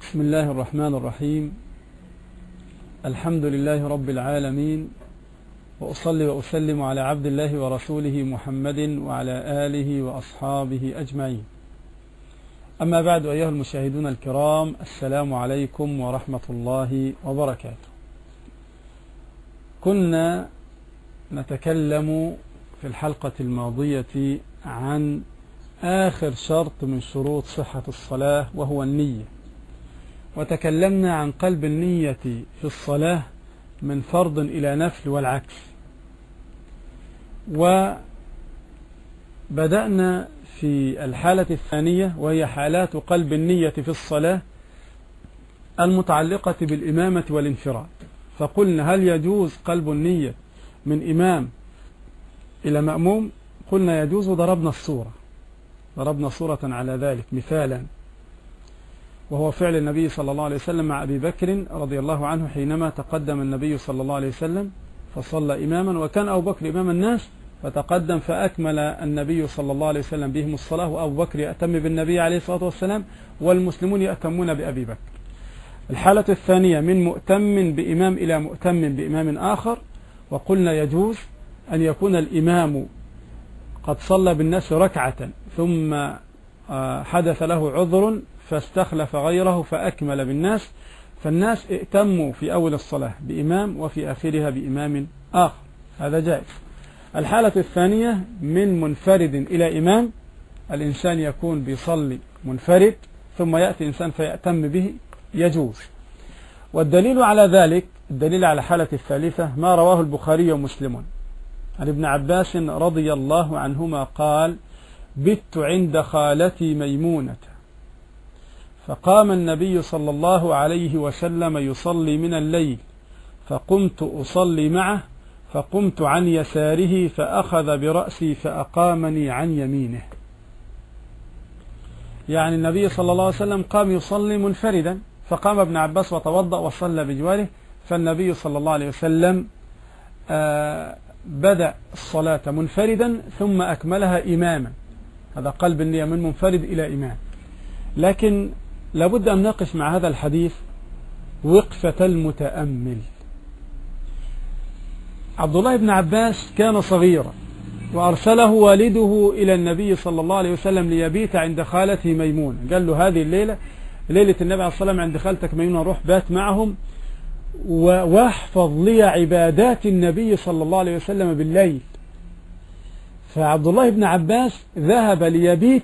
بسم الله الرحمن الرحيم. الحمد لله رب العالمين، وأصلي وأسلم على عبد الله ورسوله محمد وعلى آله وأصحابه أجمعين. أما بعد، أيها المشاهدون الكرام، السلام عليكم ورحمة الله وبركاته. كنا نتكلم في الحلقة الماضية عن آخر شرط من شروط صحة الصلاة، وهو النية، وتكلمنا عن قلب النية في الصلاة من فرض إلى نفل والعكس، وبدأنا في الحالة الثانية وهي حالات قلب النية في الصلاة المتعلقة بالإمامة والانفراد. فقلنا: هل يجوز قلب النية من إمام إلى مأموم؟ قلنا يجوز، وضربنا صورة على ذلك مثالا، وهو فعل النبي صلى الله عليه وسلم مع أبي بكر رضي الله عنه حينما تقدم النبي صلى الله عليه وسلم فصلى إماما، وكان أبو بكر إمام الناس فتقدم فأكمل النبي صلى الله عليه وسلم بهم الصلاة، وأبو بكر يأتم بالنبي عليه الصلاة والسلام والمسلمون يأتمون بأبي بكر. الحالة الثانية من مؤتم بإمام إلى مؤتم بإمام آخر، وقلنا يجوز أن يكون الإمام قد صلى بالناس ركعة ثم حدث له عذر فاستخلف غيره فأكمل بالناس، فالناس ائتموا في أول الصلاة بإمام وفي آخرها بإمام آخر، هذا جائز. الحالة الثانية من منفرد إلى إمام، الإنسان يكون بيصلي منفرد ثم يأتي إنسان فيأتم به، يجوز. والدليل على ذلك، الدليل على الحالة الثالثة ما رواه البخاري ومسلم عن ابن عباس رضي الله عنهما قال: بت عند خالتي ميمونة فقام النبي صلى الله عليه وسلم يصلي من الليل، فقمت أصلي معه، فقمت عن يساره فأخذ برأسي فأقامني عن يمينه. يعني النبي صلى الله عليه وسلم قام يصلي منفردا، فقام ابن عباس وتوضأ وصلى بجواره، فالنبي صلى الله عليه وسلم بدأ الصلاة منفردا ثم أكملها إماما. هذا قلب النية من منفرد إلى إمام. لكن لابد أن نقف مع هذا الحديث وقفة المتأمل. عبد الله بن عباس كان صغيرا، وأرسله والده إلى النبي صلى الله عليه وسلم ليبيت عند خالته ميمونة. قال له: هذه الليلة ليلة النبي عليه الصلاة والسلام عند خالتك ميمونة، روح بات معهم واحفظ لي عبادات النبي صلى الله عليه وسلم بالليل. فعبد الله بن عباس ذهب ليبيت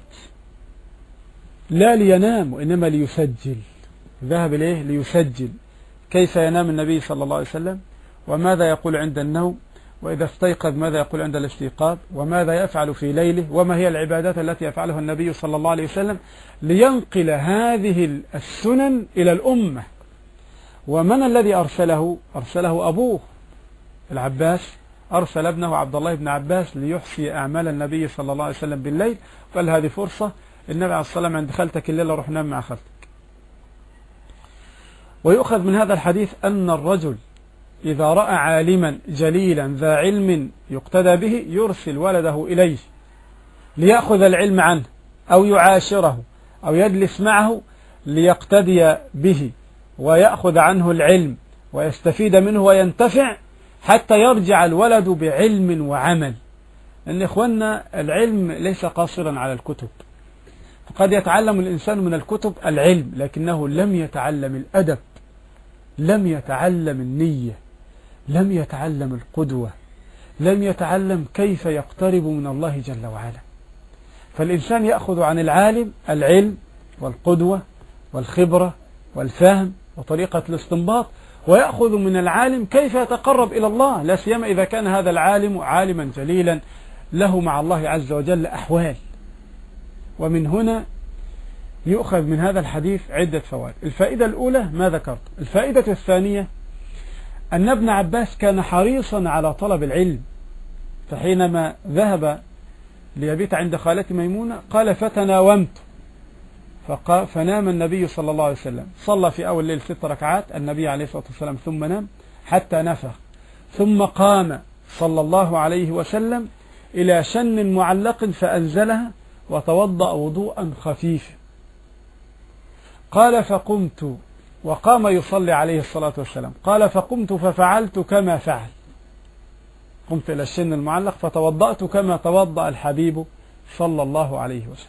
لا لينام وإنما ليسجل. ذهب إليه ليسجل كيف ينام النبي صلى الله عليه وسلم، وماذا يقول عند النوم، وإذا استيقظ ماذا يقول عند الاستيقاظ، وماذا يفعل في ليله، وما هي العبادات التي يفعلها النبي صلى الله عليه وسلم، لينقل هذه السنن إلى الأمة. ومن الذي أرسله؟ أرسله أبوه العباس، أرسل ابنه عبد الله بن عباس ليحصي أعمال النبي صلى الله عليه وسلم بالليل. قال: هذه فرصة، النبي عليه الصلاة والسلام عند خالتك الليلة، روح نام مع خالتك. ويؤخذ من هذا الحديث أن الرجل إذا رأى عالما جليلا ذا علم يقتدى به يرسل ولده إليه ليأخذ العلم عنه، أو يعاشره، أو يجلس معه ليقتدي به ويأخذ عنه العلم ويستفيد منه وينتفع، حتى يرجع الولد بعلم وعمل. إن إخواننا العلم ليس قاصرا على الكتب، فقد يتعلم الإنسان من الكتب العلم لكنه لم يتعلم الأدب، لم يتعلم النية، لم يتعلم القدوة، لم يتعلم كيف يقترب من الله جل وعلا. فالإنسان يأخذ عن العالم العلم والقدوة والخبرة والفهم وطريقة الاستنباط، ويأخذ من العالم كيف يتقرب إلى الله، لا سيما إذا كان هذا العالم عالما جليلا له مع الله عز وجل أحوال. ومن هنا يؤخذ من هذا الحديث عدة فوائد. الفائدة الأولى ما ذكرت. الفائدة الثانية أن ابن عباس كان حريصا على طلب العلم، فحينما ذهب ليبيت عند خالته ميمونة قال: فتناومت، فنام النبي صلى الله عليه وسلم. صلى في أول ليل 6 ركعات النبي عليه الصلاة والسلام، ثم نام حتى نفخ، ثم قام صلى الله عليه وسلم إلى شن معلق فأنزلها وتوضأ وضوءا خفيفا. قال فقمت، وقام يصلي عليه الصلاة والسلام، قال فقمت ففعلت كما فعل، قمت إلى الشن المعلق فتوضأت كما توضأ الحبيب صلى الله عليه وسلم.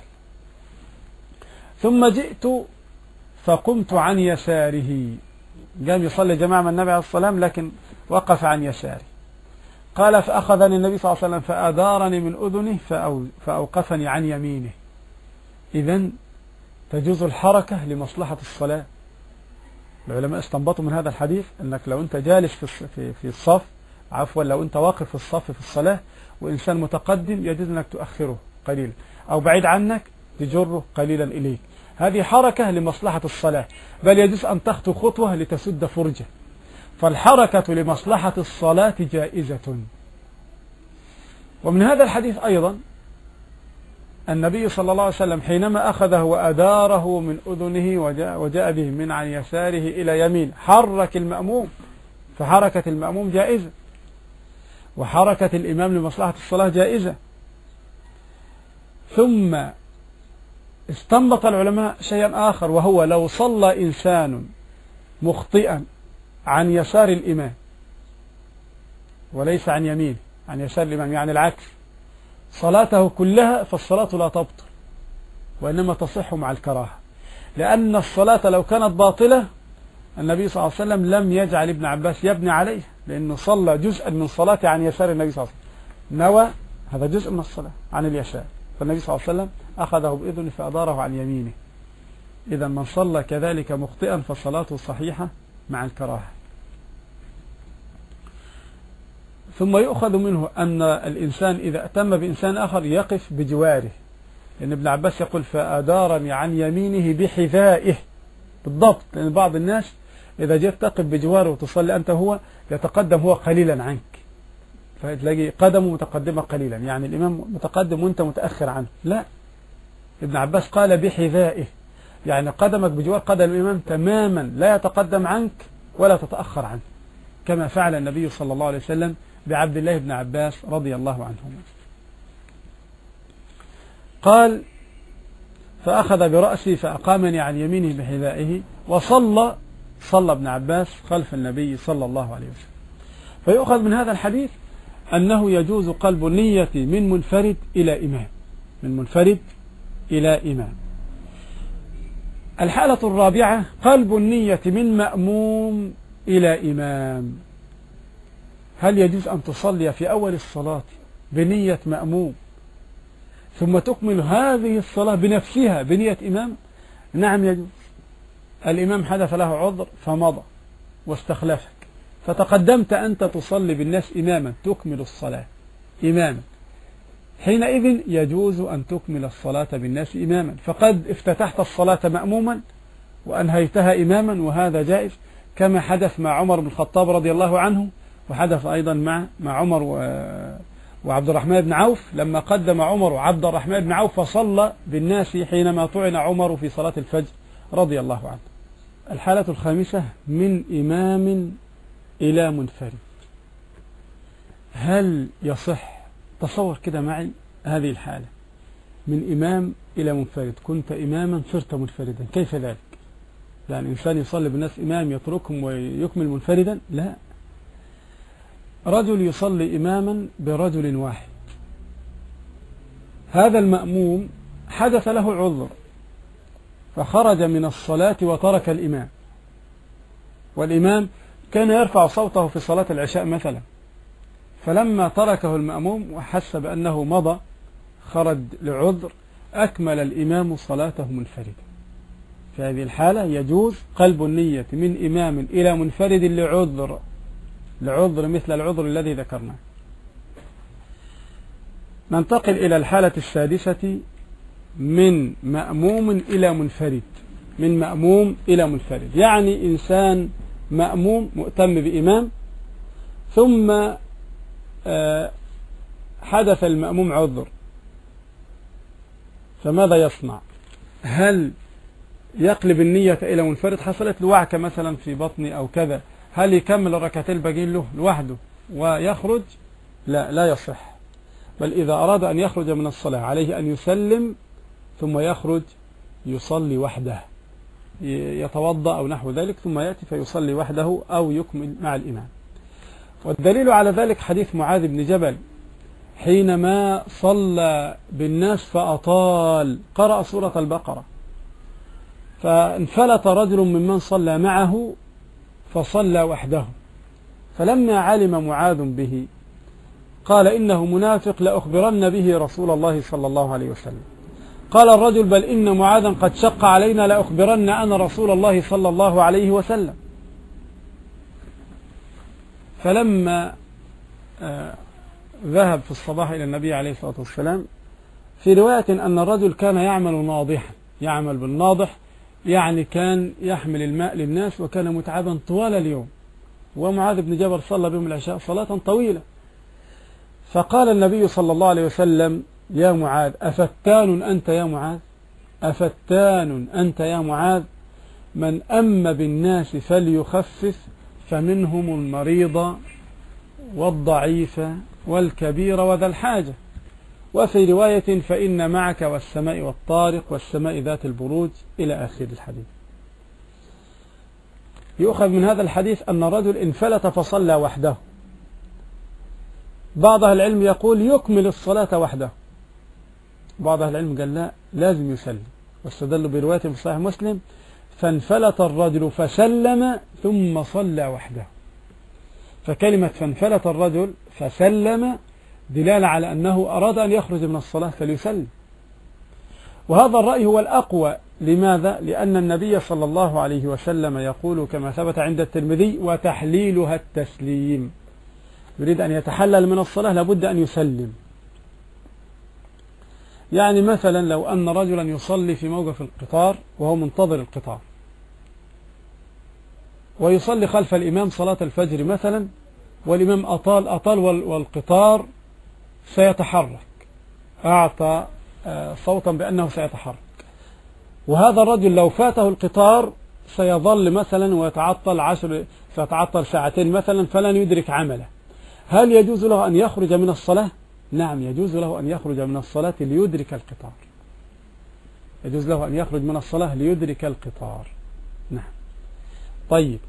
ثم جئت فقمت عن يساره، قام يصلي جماعة من النبي عليه الصلاة والسلام لكن وقف عن يساره. قال فأخذني النبي صلى الله عليه وسلم فأدارني من أذنه فأوقفني عن يمينه. إذن تجوز الحركة لمصلحة الصلاة. العلماء استنبطوا من هذا الحديث أنك لو أنت جالس في الصف، عفوا لو أنت واقف في الصف في الصلاة وإنسان متقدم يجوز أنك تؤخره قليلا، أو بعيد عنك تجره قليلا إليك. هذه حركة لمصلحة الصلاة، بل يجوز أن تخطو خطوة لتسد فرجة. فالحركة لمصلحة الصلاة جائزة. ومن هذا الحديث أيضا النبي صلى الله عليه وسلم حينما أخذه وأداره من أذنه وجاء به من عن يساره إلى يمين حرك المأموم، فحركة المأموم جائزة، وحركة الإمام لمصلحة الصلاة جائزة. ثم استنبط العلماء شيئا آخر، وهو لو صلى إنسان مخطئا عن يسار الإمام وليس عن يمينه، عن يسار الإمام يعني العكس، صلاته كلها فالصلاة لا تبطل وإنما تصح مع الكراهة، لأن الصلاة لو كانت باطلة النبي صلى الله عليه وسلم لم يجعل ابن عباس يبني عليه، لأنه صلى جزءا من صلاته عن يسار النبي صلى الله عليه وسلم، نوى هذا جزء من الصلاة عن اليسار، فالنبي صلى الله عليه وسلم أخذه بإذنه فأداره عن يمينه. إذا من صلى كذلك مخطئا فصلاته صحيحة مع الكراهة. ثم يؤخذ منه أن الإنسان إذا أتم بإنسان آخر يقف بجواره، لأن ابن عباس يقول فأدارني عن يمينه بحذائه بالضبط، لأن بعض الناس إذا جئت تقف بجواره وتصلي أنت هو يتقدم هو قليلا عنك، فتلاقي قدمه متقدمة قليلا، يعني الإمام متقدم وأنت متأخر عنه. لا، ابن عباس قال بحذائه، يعني قدمك بجوار قدم الإمام تماما، لا يتقدم عنك ولا تتأخر عنه، كما فعل النبي صلى الله عليه وسلم بعبد الله بن عباس رضي الله عنهما. قال فأخذ برأسي فأقامني عن يمينه بحذائه، وصلى ابن عباس خلف النبي صلى الله عليه وسلم. فيؤخذ من هذا الحديث أنه يجوز قلب النية من منفرد إلى إمام، من منفرد إلى إمام. الحالة الرابعة قلب النية من مأموم إلى إمام. هل يجوز أن تصلي في أول الصلاة بنية مأموم ثم تكمل هذه الصلاة بنفسها بنية إمام؟ نعم يجوز. الإمام حدث له عذر فمضى واستخلفك، فتقدمت أنت تصلي بالناس إماما تكمل الصلاة إماما، حينئذ يجوز أن تكمل الصلاة بالناس إماما، فقد افتتحت الصلاة مأموما وأنهيتها إماما، وهذا جائز، كما حدث مع عمر بن الخطاب رضي الله عنه، وحدث أيضا مع عمر وعبد الرحمن بن عوف، لما قدم عمر عبد الرحمن بن عوف فصلى بالناس حينما طعن عمر في صلاة الفجر رضي الله عنه. الحالة الخامسة من إمام إلى منفرد. هل يصح؟ تصور كده معي هذه الحالة، من إمام إلى منفرد، كنت إماما صرت منفردا، كيف ذلك؟ يعني إنسان يصلي بالناس إمام يتركهم ويكمل منفردا؟ لا، رجل يصلي إماما برجل واحد، هذا المأموم حدث له عذر فخرج من الصلاة وترك الإمام، والإمام كان يرفع صوته في صلاة العشاء مثلا، فلما تركه المأموم وحس بأنه مضى خرج لعذر أكمل الإمام صلاته منفردا. في هذه الحالة يجوز قلب النية من إمام إلى منفرد لعذر مثل العذر الذي ذكرناه. ننتقل إلى الحالة السادسة من مأموم إلى منفرد. من مأموم إلى منفرد يعني إنسان مأموم مؤتم بإمام، ثم حدث المأموم عذر، فماذا يصنع؟ هل يقلب النية إلى منفرد؟ حصلت له وعكة مثلا في بطني أو كذا، هل يكمل الركعتين الباقيين له لوحده ويخرج؟ لا يصح، بل إذا أراد أن يخرج من الصلاة عليه أن يسلم ثم يخرج يصلي وحده، يتوضأ أو نحو ذلك ثم يأتي فيصلي وحده أو يكمل مع الإمام. والدليل على ذلك حديث معاذ بن جبل حينما صلى بالناس فأطال قرأ سورة البقرة، فانفلت رجل ممن صلى معه فصلى وحده، فلما علم معاذ به قال إنه منافق لأخبرن به رسول الله صلى الله عليه وسلم. قال الرجل بل إن معاذا قد شق علينا لأخبرن أنا رسول الله صلى الله عليه وسلم. فلما ذهب في الصباح إلى النبي عليه الصلاة والسلام، في رواية أن الرجل كان يعمل ناضحا، يعمل بالناضح يعني كان يحمل الماء للناس وكان متعبا طوال اليوم، ومعاذ بن جبل صلى بهم العشاء صلاة طويلة. فقال النبي صلى الله عليه وسلم يا معاذ أفتان أنت يا معاذ، أفتان أنت يا معاذ، من أم بالناس فليخفف فمنهم المريض والضعيف والكبير وذا الحاجة، وفي رواية فإن معك والسماء والطارق والسماء ذات البروج إلى آخر الحديث. يؤخذ من هذا الحديث أن الرجل انفلت فصلى وحده. بعض أهل العلم يقول يكمل الصلاة وحده، بعض أهل العلم قال لا لازم يسلم، واستدلوا برواية في صحيح مسلم فانفلت الرجل فسلم ثم صلى وحده. فكلمة فانفلت الرجل فسلم دلالة على أنه أراد أن يخرج من الصلاة فليسلم، وهذا الرأي هو الأقوى. لماذا؟ لأن النبي صلى الله عليه وسلم يقول كما ثبت عند الترمذي وتحليلها التسليم، يريد أن يتحلل من الصلاة لابد أن يسلم. يعني مثلا لو أن رجلا يصلي في موقف القطار وهو منتظر القطار، ويصلي خلف الإمام صلاة الفجر مثلا، والإمام أطال والقطار سيتحرك، أعطى صوتا بأنه سيتحرك، وهذا الرجل لو فاته القطار سيظل مثلا ويتعطل سيتعطل ساعتين مثلا فلن يدرك عمله. هل يجوز له أن يخرج من الصلاة؟ نعم يجوز له أن يخرج من الصلاة ليدرك القطار، يجوز له أن يخرج من الصلاة ليدرك القطار. نعم. طيب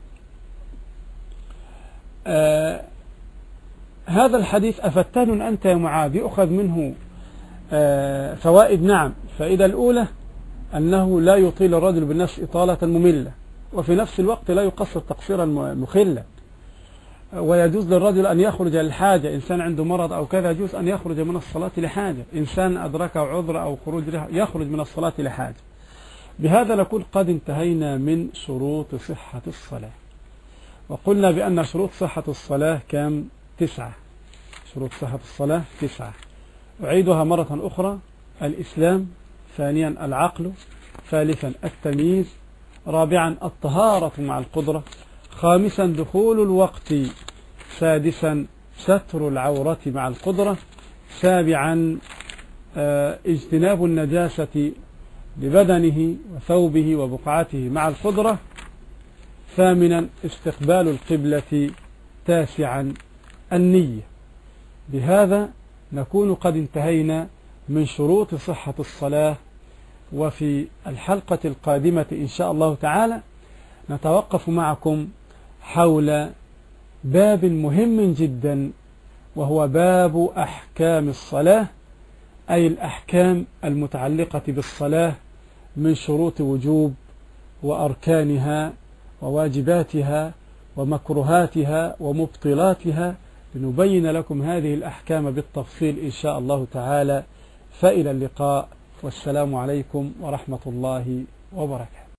هذا الحديث أفتان أنت يا معاذ يؤخذ منه فوائد. نعم. فإذا الأولى أنه لا يطيل الرجل بالنفس إطالة مملة، وفي نفس الوقت لا يقصر تقصيرا مخلا، ويجوز للرجل أن يخرج للحاجة، إنسان عنده مرض أو كذا يجوز أن يخرج من الصلاة لحاجة، إنسان أدركه عذر أو خروج يخرج من الصلاة لحاجة. بهذا نكون قد انتهينا من شروط صحة الصلاة، وقلنا بأن شروط صحة الصلاة كم؟ 9. شروط صحة الصلاة 9. أعيدها مرة أخرى: الإسلام، ثانيا العقل، ثالثا التمييز، رابعا الطهارة مع القدرة، خامسا دخول الوقت، سادسا ستر العورة مع القدرة، سابعا اجتناب النجاسة لبدنه وثوبه وبقعته مع القدرة، ثامنا استقبال القبلة، تاسعا النية. بهذا نكون قد انتهينا من شروط صحة الصلاة، وفي الحلقة القادمة إن شاء الله تعالى نتوقف معكم حول باب مهم جدا، وهو باب أحكام الصلاة، أي الأحكام المتعلقة بالصلاة من شروط وجوب وأركانها وواجباتها ومكروهاتها ومبطلاتها، لنبين لكم هذه الأحكام بالتفصيل إن شاء الله تعالى. فإلى اللقاء، والسلام عليكم ورحمة الله وبركاته.